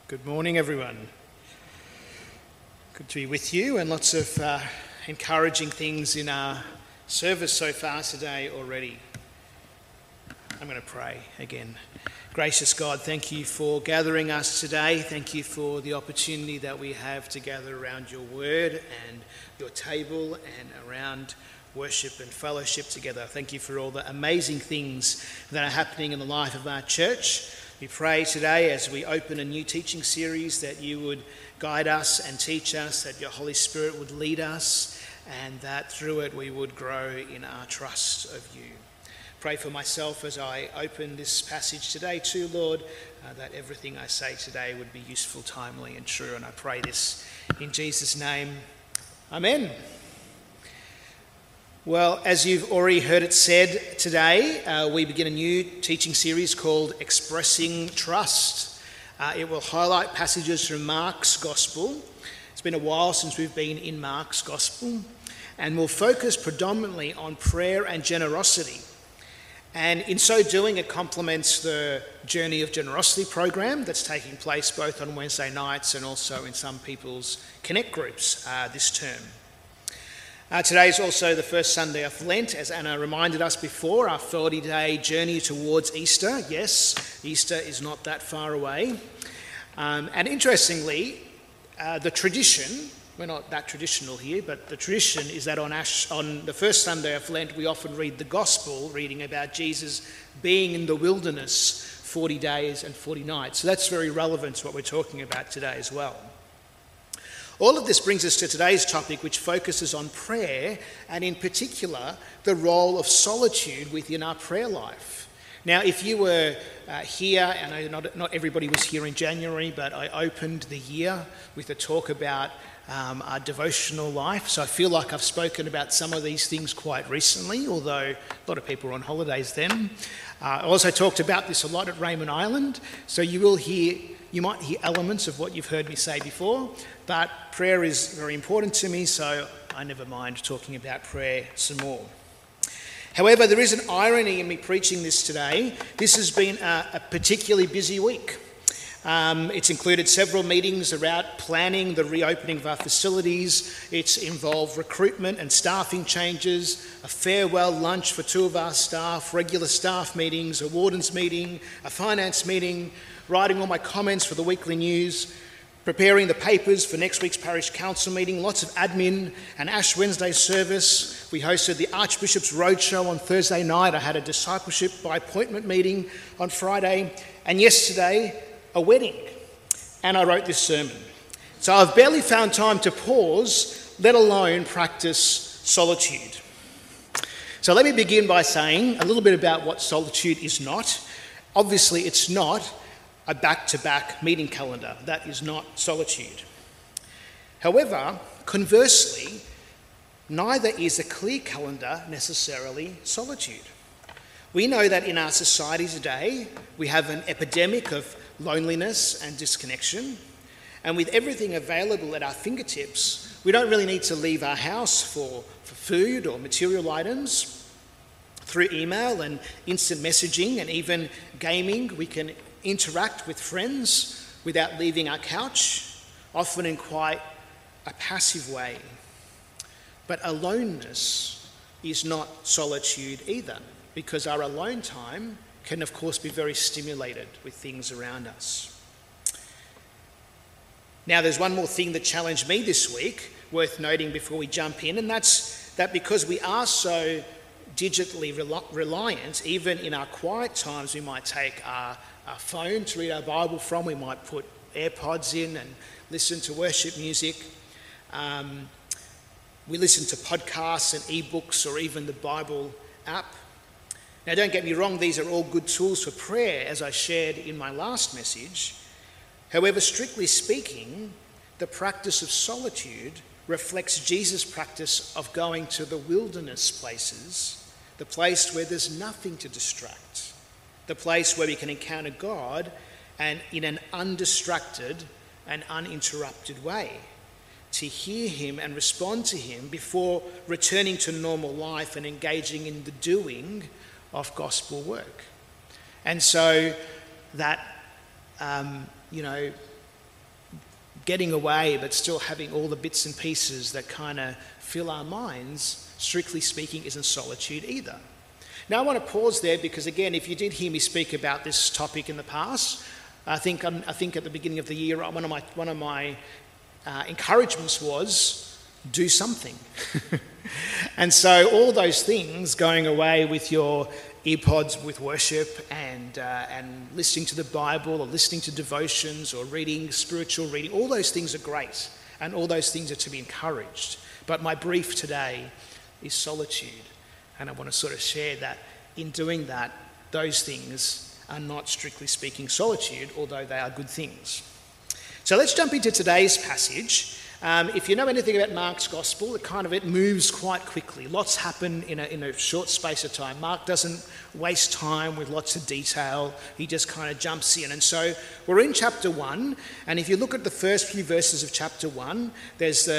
Good morning, everyone. Good to be with you, and lots of encouraging things in our service so far today already. I'm going to pray again. Gracious God, thank you for gathering us today. Thank you for the opportunity that we have to gather around your word and your table and around worship and fellowship together. Thank you for all the amazing things that are happening in the life of our church. We pray today as we open a new teaching series that you would guide us and teach us, that your Holy Spirit would lead us, and that through it we would grow in our trust of you. Pray for myself as I open this passage today too, Lord, that everything I say today would be useful, timely and true. And I pray this in Jesus' name. Amen. Well, as you've already heard it said today, we begin a new teaching series called Expressing Trust. It will highlight passages from Mark's Gospel. It's been a while since we've been in Mark's Gospel, and we'll focus predominantly on prayer and generosity. And in so doing, it complements the Journey of Generosity program that's taking place both on Wednesday nights and also in some people's Connect groups this term. Today is also the first Sunday of Lent, as Anna reminded us before, our 40-day journey towards Easter. Yes, Easter is not that far away. And interestingly, the tradition, we're not that traditional here, but the tradition is that on the first Sunday of Lent, we often read the Gospel, reading about Jesus being in the wilderness 40 days and 40 nights. So that's very relevant to what we're talking about today as well. All of this brings us to today's topic, which focuses on prayer, and in particular, the role of solitude within our prayer life. Now, if you were here, and I know not everybody was here in January, but I opened the year with a talk about our devotional life. So I feel like I've spoken about some of these things quite recently, although a lot of people were on holidays then. I also talked about this a lot at Raymond Island, so you might hear elements of what you've heard me say before, but prayer is very important to me, so I never mind talking about prayer some more. However, there is an irony in me preaching this today. This has been a particularly busy week. It's included several meetings around planning the reopening of our facilities. It's involved recruitment and staffing changes, a farewell lunch for 2 of our staff, regular staff meetings, a warden's meeting, a finance meeting, writing all my comments for the weekly news, preparing the papers for next week's parish council meeting, lots of admin, an Ash Wednesday service. We hosted the Archbishop's Roadshow on Thursday night. I had a discipleship by appointment meeting on Friday, and yesterday, a wedding. And I wrote this sermon. So I've barely found time to pause, let alone practice solitude. So let me begin by saying a little bit about what solitude is not. Obviously, it's not a back-to-back meeting calendar. That is not solitude. However, conversely, neither is a clear calendar necessarily solitude. We know that in our society today, we have an epidemic of loneliness and disconnection, and with everything available at our fingertips, we don't really need to leave our house for food or material items. Through email and instant messaging and even gaming, we can interact with friends without leaving our couch, often in quite a passive way. But aloneness is not solitude either, because our alone time can of course be very stimulated with things around us. Now there's one more thing that challenged me this week, worth noting before we jump in, and that's that because we are so digitally reliant, even in our quiet times we might take our phone to read our Bible from, we might put AirPods in and listen to worship music. We listen to podcasts and ebooks or even the Bible app. Now don't get me wrong, these are all good tools for prayer, as I shared in my last message. However, strictly speaking, the practice of solitude reflects Jesus' practice of going to the wilderness places, the place where there's nothing to distract, the place where we can encounter God and in an undistracted and uninterrupted way, to hear him and respond to him before returning to normal life and engaging in the doing of gospel work. And so that getting away but still having all the bits and pieces that kind of fill our minds, strictly speaking, isn't solitude either. Now I want to pause there because, again, if you did hear me speak about this topic in the past, I think at the beginning of the year, one of my encouragements was do something. And so all those things, going away with your earpods with worship and listening to the Bible or listening to devotions or reading spiritual reading, all those things are great and all those things are to be encouraged. But my brief today is solitude, and I want to sort of share that in doing that, those things are not strictly speaking solitude, although they are good things. So let's jump into today's passage. If you know anything about Mark's gospel, it moves quite quickly. Lots happen in a short space of time. Mark doesn't waste time with lots of detail. He just kind of jumps in. And so we're in chapter 1, and if you look at the first few verses of chapter 1, there's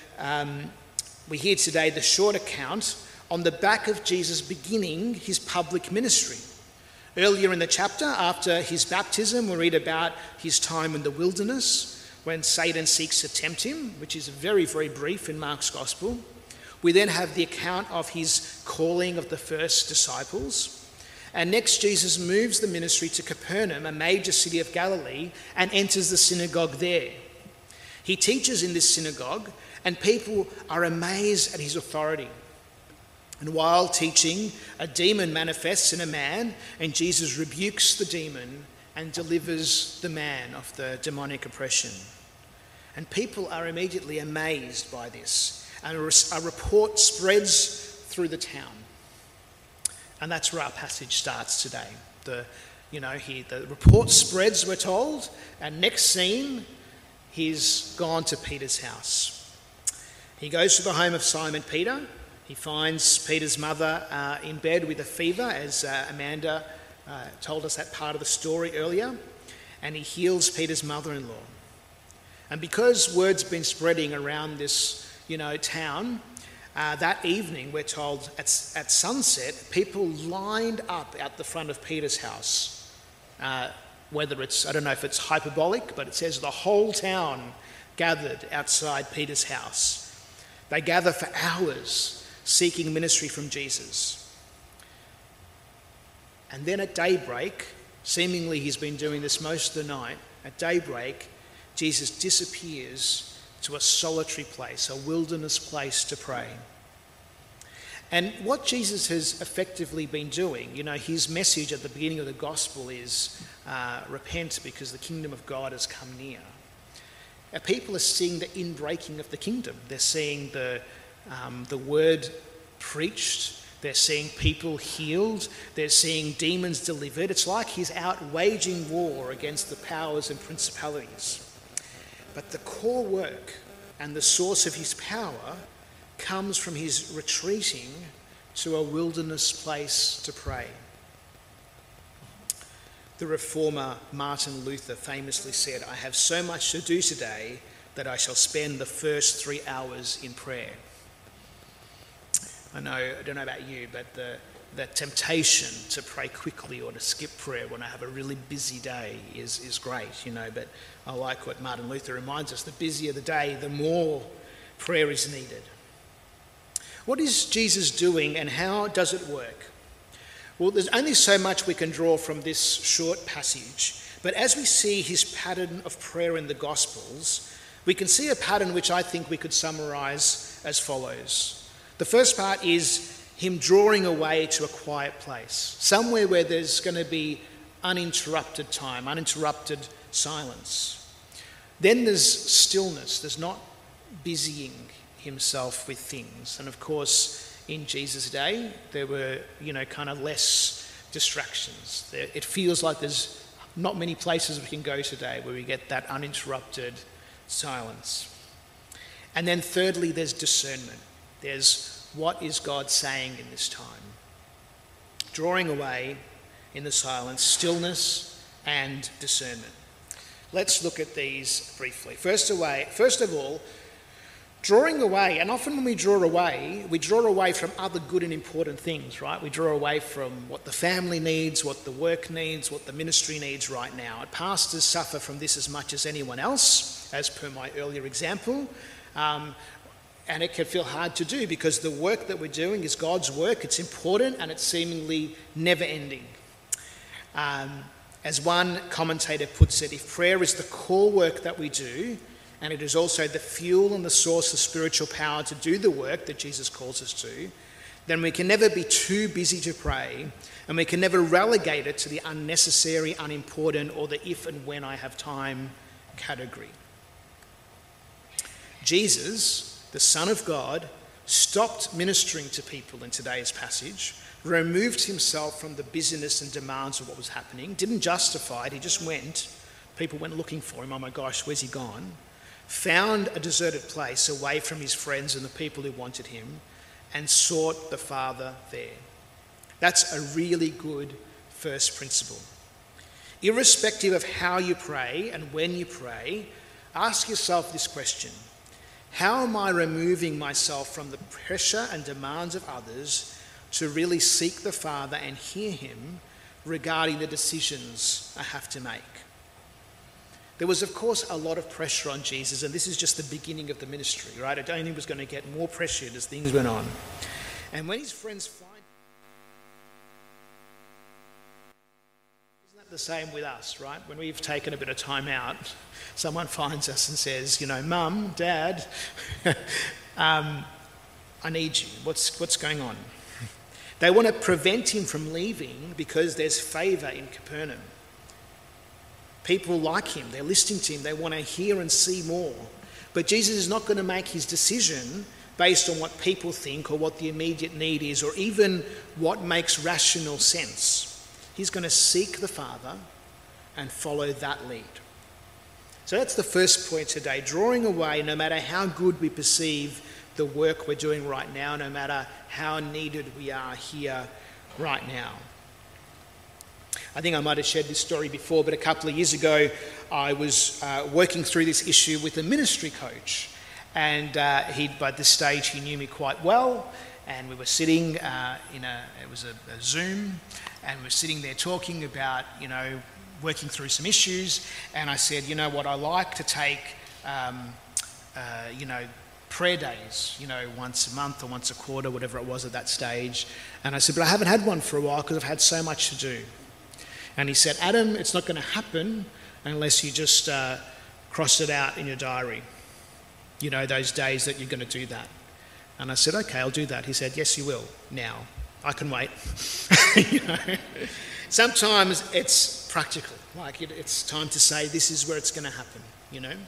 we hear today the short account on the back of Jesus beginning his public ministry. Earlier in the chapter, after his baptism, we read about his time in the wilderness, when Satan seeks to tempt him, which is very, very brief in Mark's gospel. We then have the account of his calling of the first disciples. And next, Jesus moves the ministry to Capernaum, a major city of Galilee, and enters the synagogue there. He teaches in this synagogue, and people are amazed at his authority. And while teaching, a demon manifests in a man, and Jesus rebukes the demon and delivers the man of the demonic oppression. And people are immediately amazed by this, and a report spreads through the town. And that's where our passage starts today. The report spreads, we're told, and next scene, he's gone to Peter's house. He goes to the home of Simon Peter. He finds Peter's mother in bed with a fever, as Amanda told us that part of the story earlier, and he heals Peter's mother-in-law. And because word's been spreading around this, town, that evening, we're told at sunset, people lined up at the front of Peter's house. Whether it's, I don't know if it's hyperbolic, but it says the whole town gathered outside Peter's house. They gather for hours, seeking ministry from Jesus. And then at daybreak, seemingly he's been doing this most of the night, at daybreak, Jesus disappears to a solitary place, a wilderness place to pray. And what Jesus has effectively been doing, his message at the beginning of the gospel is repent because the kingdom of God has come near. People are seeing the inbreaking of the kingdom. They're seeing the word preached. They're seeing people healed. They're seeing demons delivered. It's like he's out waging war against the powers and principalities. But the core work and the source of his power comes from his retreating to a wilderness place to pray. The reformer Martin Luther famously said, "I have so much to do today that I shall spend the first 3 hours in prayer." I don't know about you, but the temptation to pray quickly or to skip prayer when I have a really busy day is great, but I like what Martin Luther reminds us: the busier the day, the more prayer is needed. What is Jesus doing and how does it work? Well, there's only so much we can draw from this short passage, but as we see his pattern of prayer in the Gospels, we can see a pattern which I think we could summarise as follows. The first part is him drawing away to a quiet place, somewhere where there's going to be uninterrupted time, uninterrupted silence. Then there's stillness. There's not busying himself with things. And of course, in Jesus' day, there were, kind of less distractions. It feels like there's not many places we can go today where we get that uninterrupted silence. And then thirdly, there's discernment. There's what is God saying in this time? Drawing away in the silence, stillness and discernment. Let's look at these briefly. First of all, Drawing away, and often when we draw away from other good and important things, right? We draw away from what the family needs, what the work needs, what the ministry needs right now. And pastors suffer from this as much as anyone else, as per my earlier example. And it can feel hard to do because the work that we're doing is God's work. It's important and it's seemingly never ending. As one commentator puts it, if prayer is the core work that we do, and it is also the fuel and the source of spiritual power to do the work that Jesus calls us to, then we can never be too busy to pray, and we can never relegate it to the unnecessary, unimportant, or the if and when I have time category. Jesus, the Son of God, stopped ministering to people in today's passage, removed himself from the busyness and demands of what was happening, didn't justify it, he just went. People went looking for him. Oh my gosh, where's he gone? Found a deserted place away from his friends and the people who wanted him, and sought the Father there. That's a really good first principle. Irrespective of how you pray and when you pray, ask yourself this question: how am I removing myself from the pressure and demands of others to really seek the Father and hear him regarding the decisions I have to make? There was, of course, a lot of pressure on Jesus, and this is just the beginning of the ministry, right? It only was going to get more pressured as things went on. And when his friends find him, isn't that the same with us, right? When we've taken a bit of time out, someone finds us and says, Mum, Dad, I need you. What's going on? They want to prevent him from leaving because there's favour in Capernaum. People like him, they're listening to him, they want to hear and see more. But Jesus is not going to make his decision based on what people think or what the immediate need is or even what makes rational sense. He's going to seek the Father and follow that lead. So that's the first point today, drawing away no matter how good we perceive the work we're doing right now, no matter how needed we are here right now. I think I might have shared this story before, but a couple of years ago I was working through this issue with a ministry coach, and by this stage he knew me quite well, and we were sitting it was a Zoom, and we were sitting there talking about working through some issues, and I said, I like to take prayer days, once a month or once a quarter, whatever it was at that stage. And I said, but I haven't had one for a while because I've had so much to do. And he said, Adam, it's not going to happen unless you just cross it out in your diary. Those days that you're going to do that. And I said, okay, I'll do that. He said, yes, you will. Now, I can wait. Sometimes it's practical. Like it's time to say this is where it's going to happen,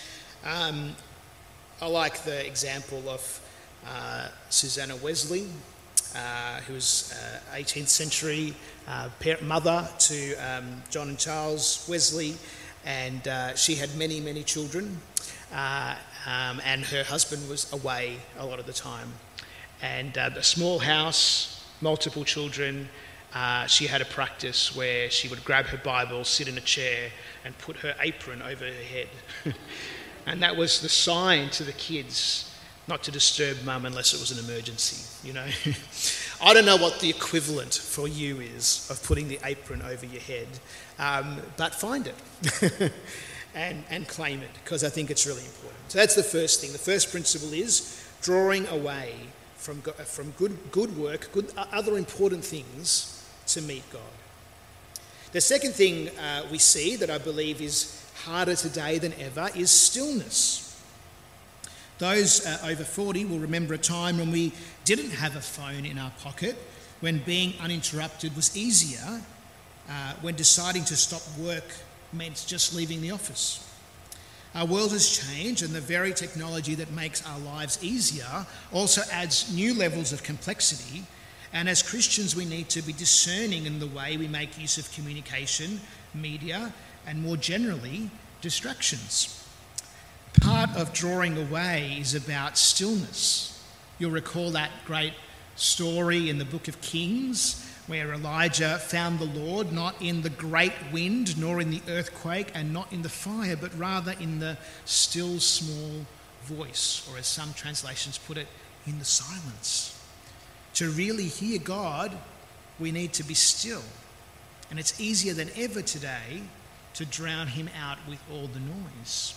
I like the example of Susanna Wesley, who was 18th century mother to John and Charles Wesley, and she had many, many children, and her husband was away a lot of the time. And a small house, multiple children, she had a practice where she would grab her Bible, sit in a chair, and put her apron over her head. And that was the sign to the kids not to disturb mum unless it was an emergency, I don't know what the equivalent for you is of putting the apron over your head, but find it and claim it, because I think it's really important. So that's the first thing. The first principle is drawing away from good work, other important things to meet God. The second thing we see that I believe is harder today than ever is stillness. Those over 40 will remember a time when we didn't have a phone in our pocket, when being uninterrupted was easier, when deciding to stop work meant just leaving the office. Our world has changed, and the very technology that makes our lives easier also adds new levels of complexity. And as Christians, we need to be discerning in the way we make use of communication, media, and more generally, distractions. Part of drawing away is about stillness. You'll recall that great story in the book of Kings where Elijah found the Lord not in the great wind, nor in the earthquake, and not in the fire, but rather in the still small voice, or as some translations put it, in the silence. To really hear God, we need to be still. And it's easier than ever today to drown him out with all the noise.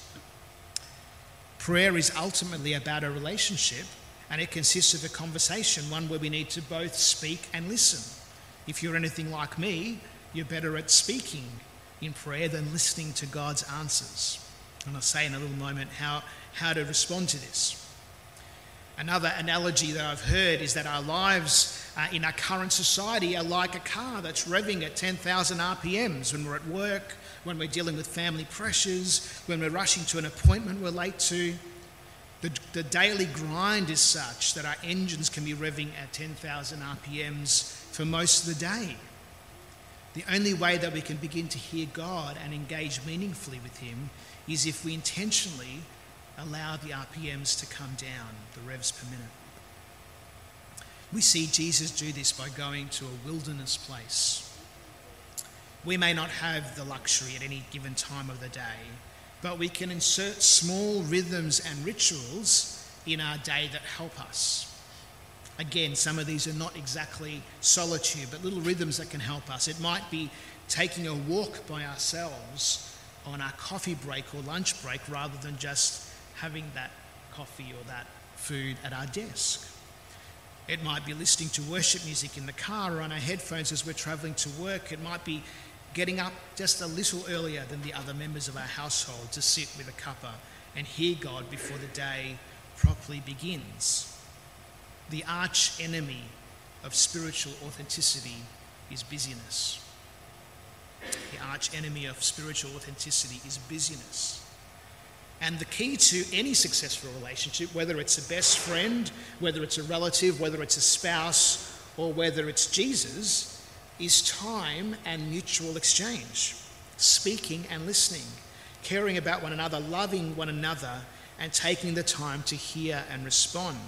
Prayer is ultimately about a relationship, and it consists of a conversation, one where we need to both speak and listen. If you're anything like me, you're better at speaking in prayer than listening to God's answers. And I'll say in a little moment how to respond to this. Another analogy that I've heard is that our lives in our current society are like a car that's revving at 10,000 RPMs when we're at work, when we're dealing with family pressures, when we're rushing to an appointment we're late to. The daily grind is such that our engines can be revving at 10,000 RPMs for most of the day. The only way that we can begin to hear God and engage meaningfully with him is if we intentionally allow the RPMs to come down, the revs per minute. We see Jesus do this by going to a wilderness place. We may not have the luxury at any given time of the day, but we can insert small rhythms and rituals in our day that help us. Again, some of these are not exactly solitude, but little rhythms that can help us. It might be taking a walk by ourselves on our coffee break or lunch break rather than just having that coffee or that food at our desk. It might be listening to worship music in the car or on our headphones as we're travelling to work. It might be getting up just a little earlier than the other members of our household to sit with a cuppa and hear God before the day properly begins. The arch enemy of spiritual authenticity is busyness. The arch enemy of spiritual authenticity is busyness. And the key to any successful relationship, whether it's a best friend, whether it's a relative, whether it's a spouse, or whether it's Jesus, is time and mutual exchange, speaking and listening, caring about one another, loving one another, and taking the time to hear and respond.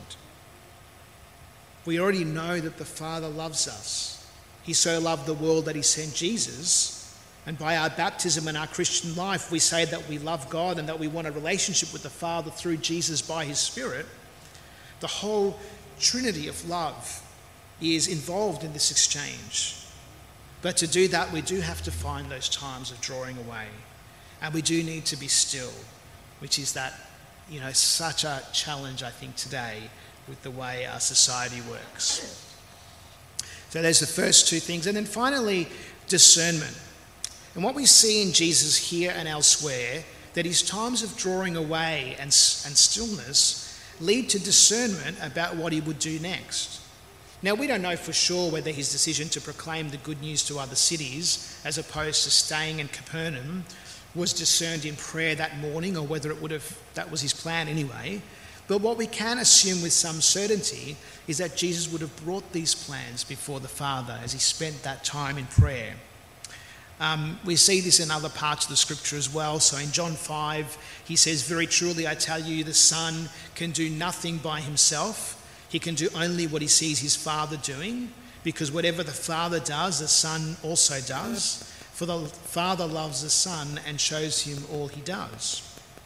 We already know that the Father loves us. He so loved the world that he sent Jesus. And by our baptism and our Christian life, we say that we love God and that we want a relationship with the Father through Jesus by his Spirit. The whole trinity of love is involved in this exchange. But to do that, we do have to find those times of drawing away. And we do need to be still, which is that, such a challenge, I think, today with the way our society works. So there's the first two things. And then finally, discernment. And what we see in Jesus here and elsewhere, that his times of drawing away and stillness lead to discernment about what he would do next. Now, we don't know for sure whether his decision to proclaim the good news to other cities, as opposed to staying in Capernaum, was discerned in prayer that morning, or whether that was his plan anyway. But what we can assume with some certainty is that Jesus would have brought these plans before the Father as he spent that time in prayer. We see this in other parts of the scripture as well. So in John 5, he says, "Very truly I tell you, the Son can do nothing by himself. He can do only what he sees his Father doing, because whatever the Father does, the Son also does. For the Father loves the Son and shows him all he does."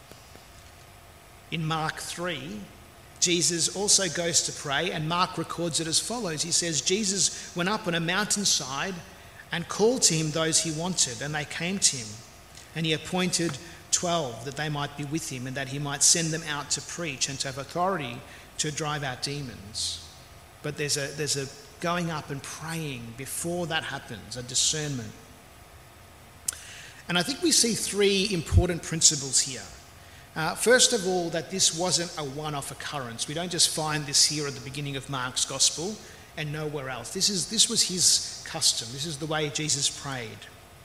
In Mark 3, Jesus also goes to pray, and Mark records it as follows. He says, "Jesus went up on a mountainside and called to him those he wanted, and they came to him. And he appointed 12 that they might be with him, and that he might send them out to preach and to have authority to drive out demons." But there's a going up and praying before that happens, a discernment. And I think we see three important principles here. First of all, that this wasn't a one-off occurrence. We don't just find this here at the beginning of Mark's Gospel and nowhere else. This was his custom. This is the way Jesus prayed.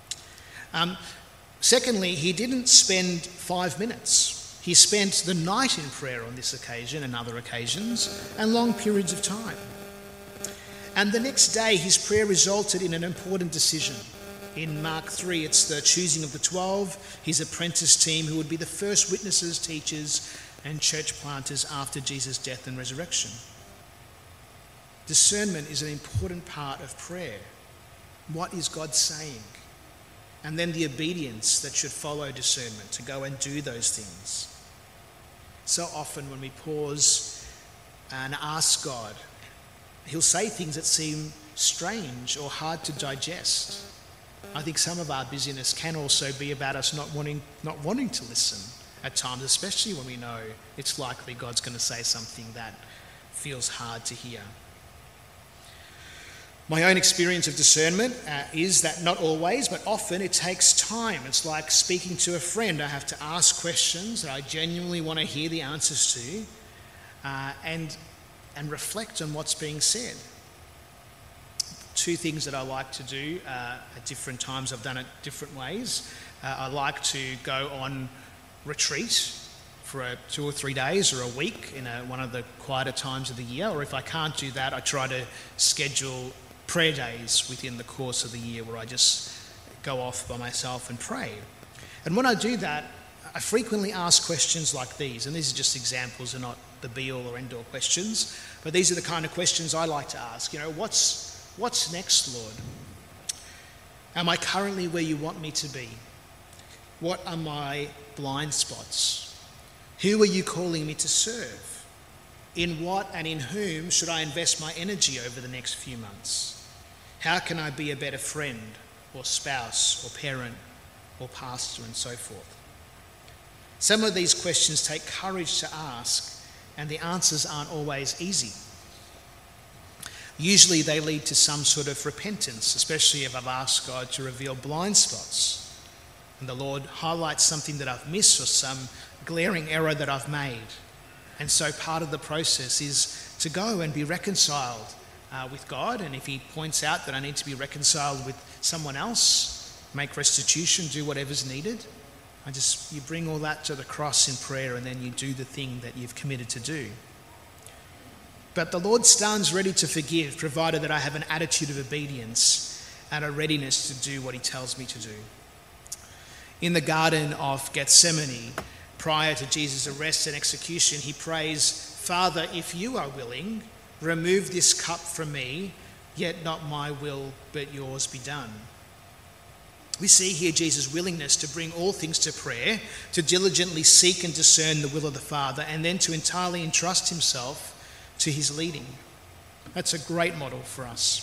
Secondly, he didn't spend 5 minutes. He spent the night in prayer on this occasion and other occasions, and long periods of time. And the next day, his prayer resulted in an important decision. In Mark 3, it's the choosing of the 12, his apprentice team, who would be the first witnesses, teachers, and church planters after Jesus' death and resurrection. Discernment is an important part of prayer. What is God saying? And then the obedience that should follow discernment, to go and do those things. So often when we pause and ask God, he'll say things that seem strange or hard to digest. I think some of our busyness can also be about us not wanting to listen at times, especially when we know it's likely God's going to say something that feels hard to hear. My own experience of discernment is that not always, but often it takes time. It's like speaking to a friend. I have to ask questions that I genuinely want to hear the answers to, and reflect on what's being said. Two things that I like to do at different times. I've done it different ways. I like to go on retreat for 2 or 3 days or a week in one of the quieter times of the year. Or if I can't do that, I try to schedule prayer days within the course of the year where I just go off by myself and pray. And when I do that, I frequently ask questions like these, and these are just examples, they're not the be-all or end-all questions, but these are the kind of questions I like to ask. What's next, Lord? Am I currently where you want me to be? What are my blind spots? Who are you calling me to serve? In what and in whom should I invest my energy over the next few months? How can I be a better friend or spouse or parent or pastor and so forth? Some of these questions take courage to ask, and the answers aren't always easy. Usually they lead to some sort of repentance, especially if I've asked God to reveal blind spots and the Lord highlights something that I've missed or some glaring error that I've made. And so part of the process is to go and be reconciled with God, and if he points out that I need to be reconciled with someone else, make restitution, do whatever's needed, you bring all that to the cross in prayer, and then you do the thing that you've committed to do. But the Lord stands ready to forgive, provided that I have an attitude of obedience and a readiness to do what he tells me to do. In the Garden of Gethsemane, prior to Jesus' arrest and execution, he prays, "Father, if you are willing, remove this cup from me, yet not my will, but yours be done." We see here Jesus' willingness to bring all things to prayer, to diligently seek and discern the will of the Father, and then to entirely entrust himself to his leading. That's a great model for us.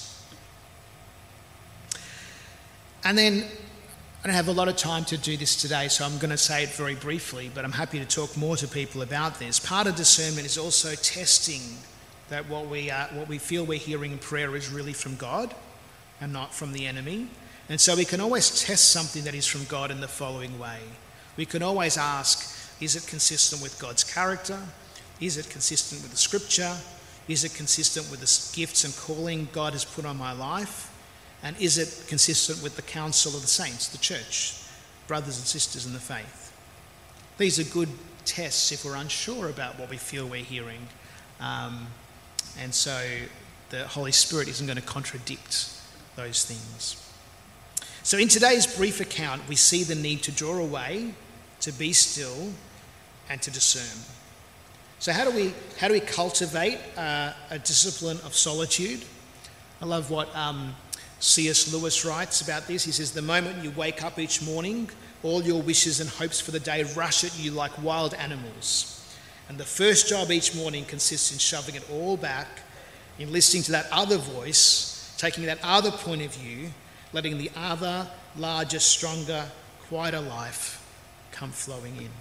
And then, I don't have a lot of time to do this today, so I'm going to say it very briefly, but I'm happy to talk more to people about this. Part of discernment is also testing that what we feel we're hearing in prayer is really from God and not from the enemy. And so we can always test something that is from God in the following way. We can always ask, is it consistent with God's character? Is it consistent with the scripture? Is it consistent with the gifts and calling God has put on my life? And is it consistent with the counsel of the saints, the church, brothers and sisters in the faith? These are good tests if we're unsure about what we feel we're hearing. And so the Holy Spirit isn't going to contradict those things. So in today's brief account, we see the need to draw away, to be still, and to discern. So how do we cultivate a discipline of solitude? I love what C.S. Lewis writes about this. He says, "The moment you wake up each morning, all your wishes and hopes for the day rush at you like wild animals. And the first job each morning consists in shoving it all back, in listening to that other voice, taking that other point of view, letting the other, larger, stronger, quieter life come flowing in."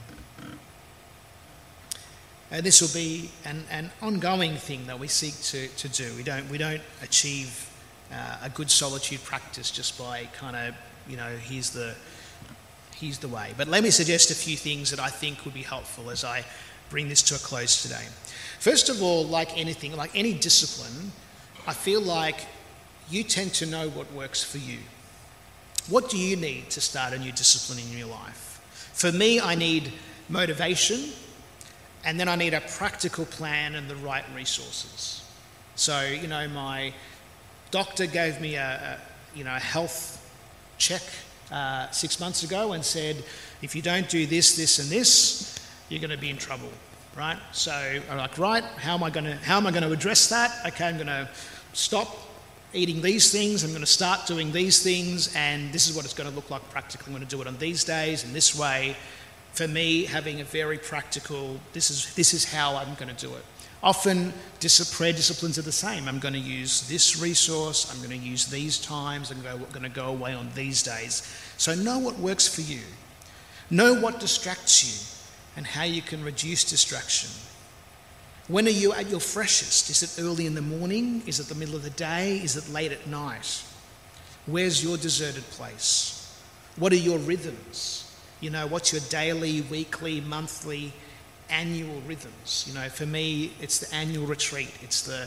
And this will be an ongoing thing that we seek to do. We don't achieve a good solitude practice just by kind of, here's the way. But let me suggest a few things that I think would be helpful as I bring this to a close today. First of all, like anything, like any discipline, I feel like you tend to know what works for you. What do you need to start a new discipline in your life? For me, I need motivation, and then I need a practical plan and the right resources. So, my doctor gave me a health check 6 months ago and said, if you don't do this, this, and this, you're going to be in trouble, right? So I'm like, right, how am I going to address that? Okay, I'm going to stop eating these things. I'm going to start doing these things, and this is what it's going to look like practically. I'm going to do it on these days in this way. for me, having a very practical, this is how I'm going to do it. Often prayer disciplines are the same. I'm going to use this resource, I'm going to use these times, I'm going to go away on these days. So know what works for you. Know what distracts you and how you can reduce distraction. When are you at your freshest? Is it early in the morning? Is it the middle of the day? Is it late at night? Where's your deserted place? What are your rhythms? What's your daily, weekly, monthly, annual rhythms? For me, it's the annual retreat. It's the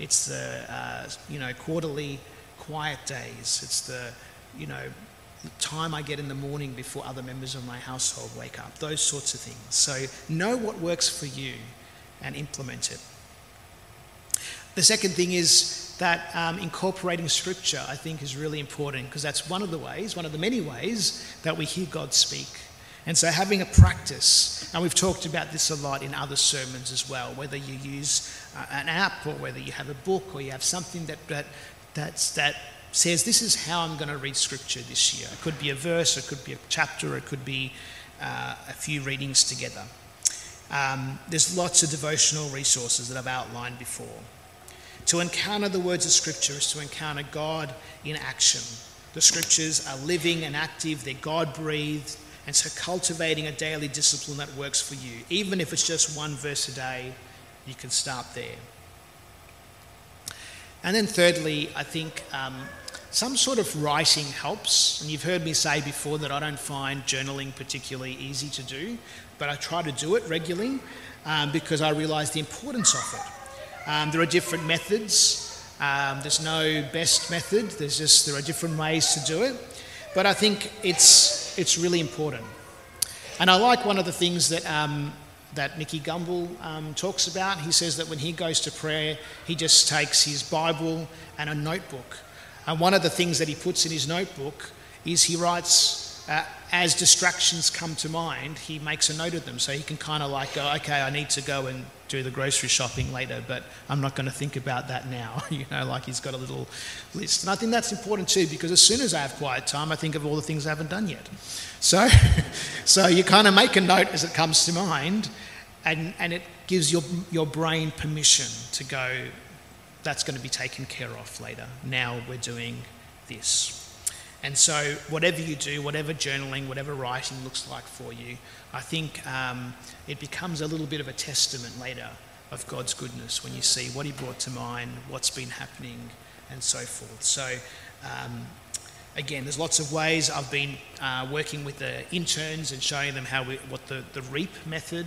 quarterly quiet days. It's the time I get in the morning before other members of my household wake up. Those sorts of things. So know what works for you and implement it. The second thing is that incorporating scripture, I think, is really important, because that's one of the many ways that we hear God speak. And so having a practice, and we've talked about this a lot in other sermons as well, whether you use an app or whether you have a book or you have something that says, this is how I'm going to read scripture this year. It could be a verse, it could be a chapter, it could be a few readings together. There's lots of devotional resources that I've outlined before. To encounter the words of scripture is to encounter God in action. The scriptures are living and active, they're God-breathed, and so cultivating a daily discipline that works for you. Even if it's just one verse a day, you can start there. And then thirdly, I think some sort of writing helps. And you've heard me say before that I don't find journaling particularly easy to do, but I try to do it regularly because I realise the importance of it. There are different methods. There's no best method. There are different ways to do it. But I think it's really important. And I like one of the things that Nicky Gumbel talks about. He says that when he goes to prayer, he just takes his Bible and a notebook. And one of the things that he puts in his notebook is he writes, as distractions come to mind, he makes a note of them. So he can kind of like go, okay, I need to go and do the grocery shopping later, but I'm not going to think about that now. Like he's got a little list. And I think that's important too, because as soon as I have quiet time, I think of all the things I haven't done yet. So you kind of make a note as it comes to mind, and it gives your brain permission to go, that's going to be taken care of later. Now we're doing this. And so whatever you do, whatever journaling, whatever writing looks like for you, I think it becomes a little bit of a testament later of God's goodness when you see what he brought to mind, what's been happening, and so forth. So again, there's lots of ways. I've been working with the interns and showing them what the REAP method,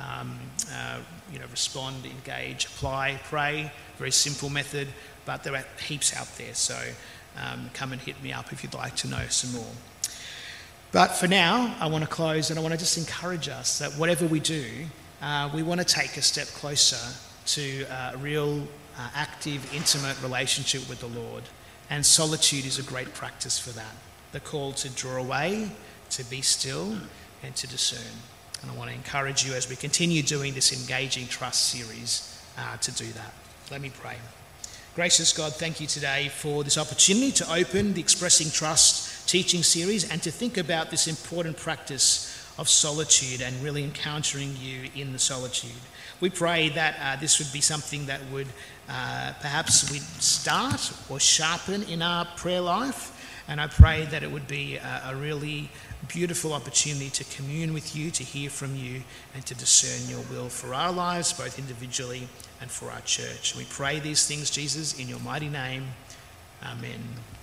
respond, engage, apply, pray, very simple method, but there are heaps out there. So come and hit me up if you'd like to know some more. But for now, I want to close, and I want to just encourage us that whatever we do, we want to take a step closer to a real active, intimate relationship with the Lord. And solitude is a great practice for that. The call to draw away, to be still, and to discern. And I want to encourage you as we continue doing this Engaging Trust series to do that. Let me pray. Gracious God, thank you today for this opportunity to open the Expressing Trust teaching series and to think about this important practice of solitude and really encountering you in the solitude. We pray that this would be something that would perhaps we'd start or sharpen in our prayer life. And I pray that it would be a really beautiful opportunity to commune with you, to hear from you, and to discern your will for our lives, both individually and for our church. We pray these things, Jesus, in your mighty name. Amen.